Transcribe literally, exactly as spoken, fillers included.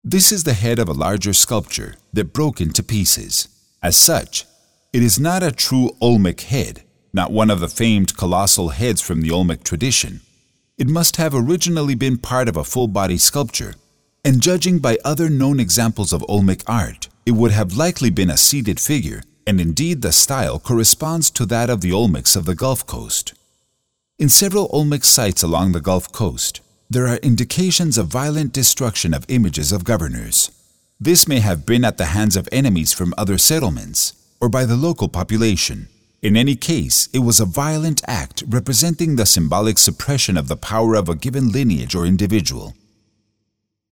This is the head of a larger sculpture that broke into pieces. As such, it is not a true Olmec head, not one of the famed colossal heads from the Olmec tradition. It must have originally been part of a full-body sculpture, and judging by other known examples of Olmec art, it would have likely been a seated figure, and indeed the style corresponds to that of the Olmecs of the Gulf Coast. In several Olmec sites along the Gulf Coast, there are indications of violent destruction of images of governors. This may have been at the hands of enemies from other settlements, or by the local population. In any case, it was a violent act representing the symbolic suppression of the power of a given lineage or individual.